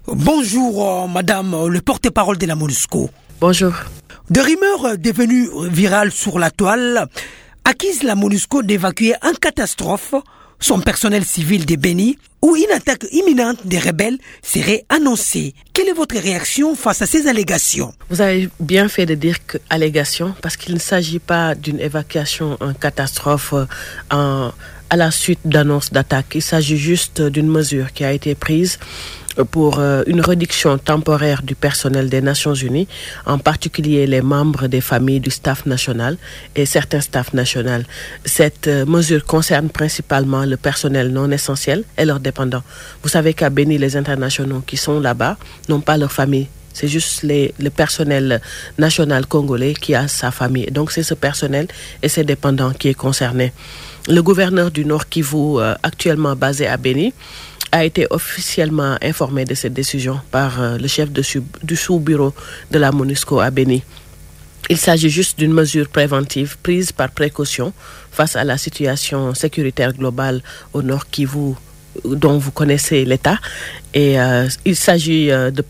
Bonjour, madame, le porte-parole de la MONUSCO. Bonjour. Des rumeurs devenues virales sur la toile accusent la MONUSCO d'évacuer en catastrophe son personnel civil de Béni, où une attaque imminente des rebelles serait annoncée. Quelle est votre réaction face à ces allégations? Vous avez bien fait de dire que allégation, parce qu'il ne s'agit pas d'une évacuation en catastrophe à la suite d'annonces d'attaque. Il s'agit juste d'une mesure qui a été prise pour une réduction temporaire du personnel des Nations Unies, en particulier les membres des familles du staff national et certains staffs nationaux. Cette mesure concerne principalement le personnel non essentiel et leurs dépendants. Vous savez qu'à Béni, les internationaux qui sont là-bas n'ont pas leur famille. C'est juste le personnel national congolais qui a sa famille. Donc c'est ce personnel et ses dépendants qui est concerné. Le gouverneur du Nord Kivu, actuellement basé à Béni, a été officiellement informé de cette décision par le chef du sous-bureau de la MONUSCO à Béni. Il s'agit juste d'une mesure préventive prise par précaution face à la situation sécuritaire globale au Nord Kivu, dont vous connaissez l'état. Et il s'agit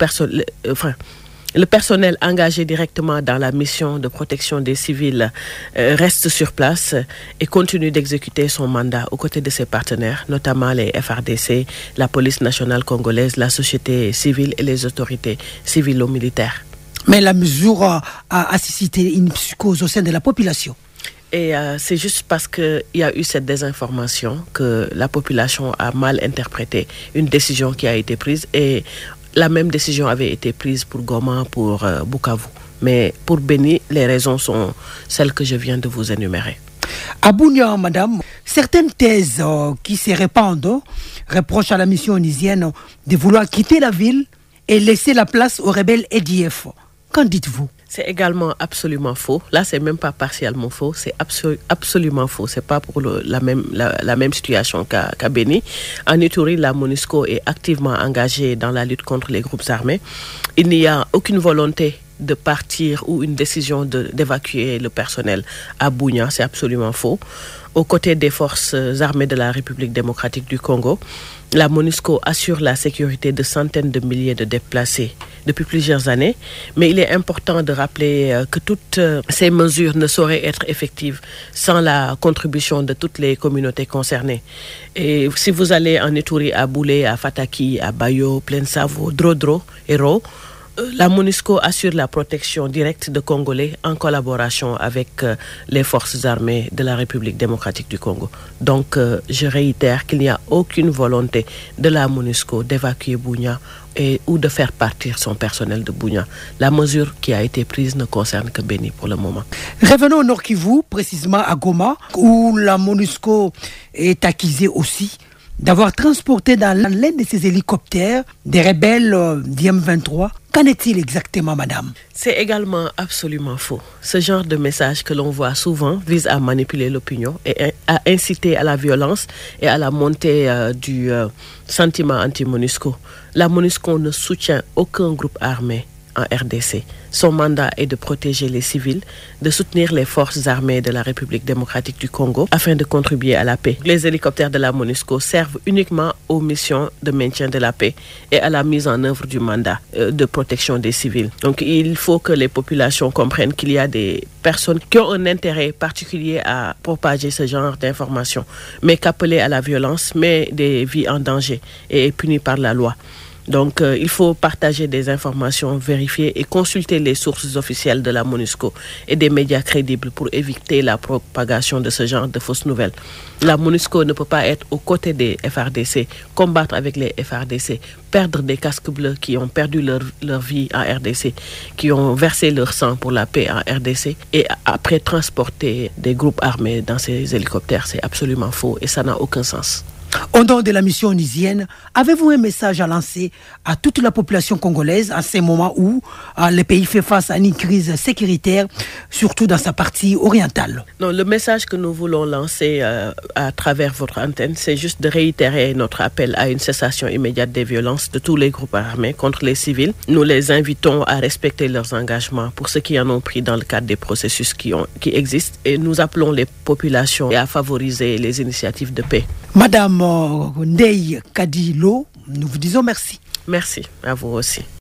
le personnel engagé directement dans la mission de protection des civils reste sur place et continue d'exécuter son mandat aux côtés de ses partenaires, notamment les FARDC, la police nationale congolaise, la société civile et les autorités civilo-militaires. Mais la mesure a suscité une psychose au sein de la population. Et c'est juste parce qu'il y a eu cette désinformation que la population a mal interprété une décision qui a été prise. Et la même décision avait été prise pour Goma, pour Bukavu. Mais pour Béni, les raisons sont celles que je viens de vous énumérer. À Bunia, madame, certaines thèses qui se répandent reprochent à la mission onusienne de vouloir quitter la ville et laisser la place aux rebelles EDF. Qu'en dites-vous? C'est également absolument faux. Là, c'est même pas partiellement faux, c'est absolument faux. C'est pas pour la même situation qu'à Béni. En Ituri, la MONUSCO est activement engagée dans la lutte contre les groupes armés. Il n'y a aucune volonté de partir ou une décision d'évacuer le personnel à Bunia, c'est absolument faux. Aux côtés des forces armées de la République démocratique du Congo, la MONUSCO assure la sécurité de centaines de milliers de déplacés depuis plusieurs années, mais il est important de rappeler que toutes ces mesures ne sauraient être effectives sans la contribution de toutes les communautés concernées. Et si vous allez en Ituri, à Boulé, à Fataki, à Bayo, Plaine Savo, Drodro et Ro, la MONUSCO assure la protection directe de Congolais en collaboration avec les forces armées de la République démocratique du Congo. Donc, je réitère qu'il n'y a aucune volonté de la MONUSCO d'évacuer Bunia ou de faire partir son personnel de Bunia. La mesure qui a été prise ne concerne que Béni pour le moment. Revenons au Nord Kivu, précisément à Goma, où la MONUSCO est accusée aussi d'avoir transporté dans l'un de ses hélicoptères des rebelles d'IM23. Qu'en est-il exactement, madame? C'est également absolument faux. Ce genre de message que l'on voit souvent vise à manipuler l'opinion et à inciter à la violence et à la montée du sentiment anti-MONUSCO. La MONUSCO ne soutient aucun groupe armé en RDC. Son mandat est de protéger les civils, de soutenir les forces armées de la République démocratique du Congo afin de contribuer à la paix. Les hélicoptères de la MONUSCO servent uniquement aux missions de maintien de la paix et à la mise en œuvre du mandat de protection des civils. Donc il faut que les populations comprennent qu'il y a des personnes qui ont un intérêt particulier à propager ce genre d'informations, mais qu'appeler à la violence met des vies en danger et est puni par la loi. Donc, il faut partager des informations vérifiées et consulter les sources officielles de la MONUSCO et des médias crédibles pour éviter la propagation de ce genre de fausses nouvelles. La MONUSCO ne peut pas être aux côtés des FARDC, combattre avec les FARDC, perdre des casques bleus qui ont perdu leur vie en RDC, qui ont versé leur sang pour la paix en RDC et après transporter des groupes armés dans ces hélicoptères. C'est absolument faux et ça n'a aucun sens. Au nom de la mission onusienne, avez-vous un message à lancer à toute la population congolaise à ces moments où le pays fait face à une crise sécuritaire, surtout dans sa partie orientale? Non, le message que nous voulons lancer à travers votre antenne, c'est juste de réitérer notre appel à une cessation immédiate des violences de tous les groupes armés contre les civils. Nous les invitons à respecter leurs engagements pour ceux qui en ont pris dans le cadre des processus qui existent et nous appelons les populations à favoriser les initiatives de paix. Madame Ndeye Kadilo, nous vous disons merci. Merci à vous aussi.